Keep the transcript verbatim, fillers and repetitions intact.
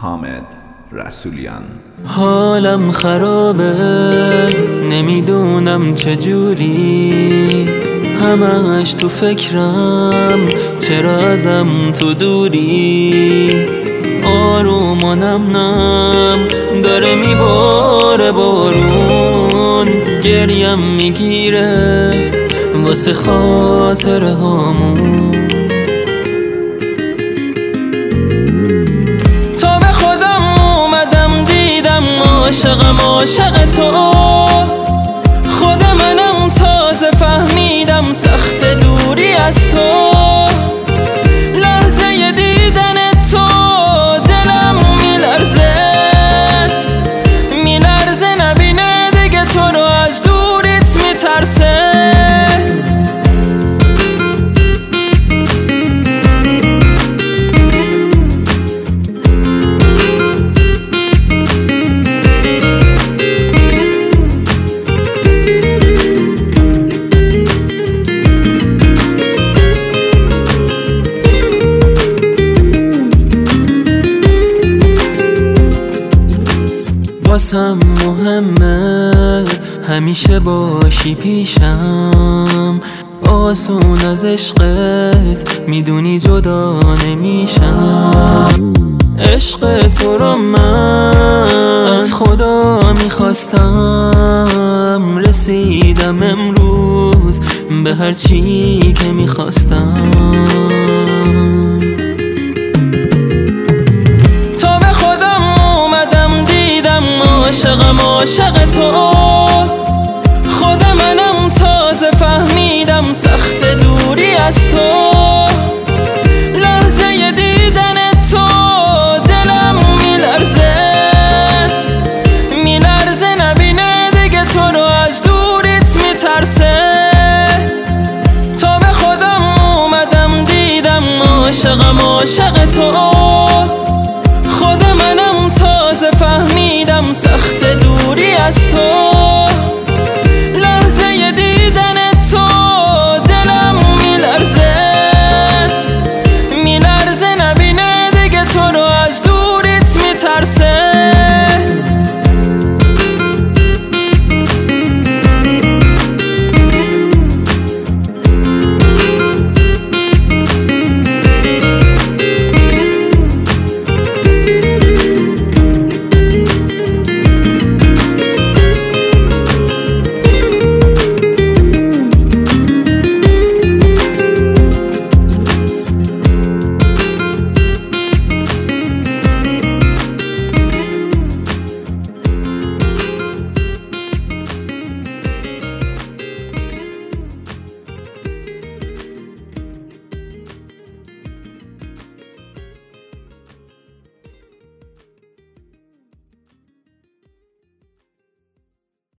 حامد رسولیان. حالم خرابه، نمیدونم چجوری، همش تو فکرم، چرا ازم تو دوری. آروم و نم نم داره میباره بارون، گریم میگیره واسه خاطره هامون. تا به خودم اومدم دیدم عاشقم عاشق تو، خود منم تازه فهمیدم سخت دوری از تو. لحظه دیدن تو دلم میلرزه میلرزه، نبینه دیگه تو رو از دوریت میترسه. واسم مهمه همیشه باشی پیشم، آسون از عشقت میدونی جدا نمیشم. عشق تو رو من از خدا میخواستم، رسیدم امروز به هر چی که میخواستم. عاشقم عاشق تو،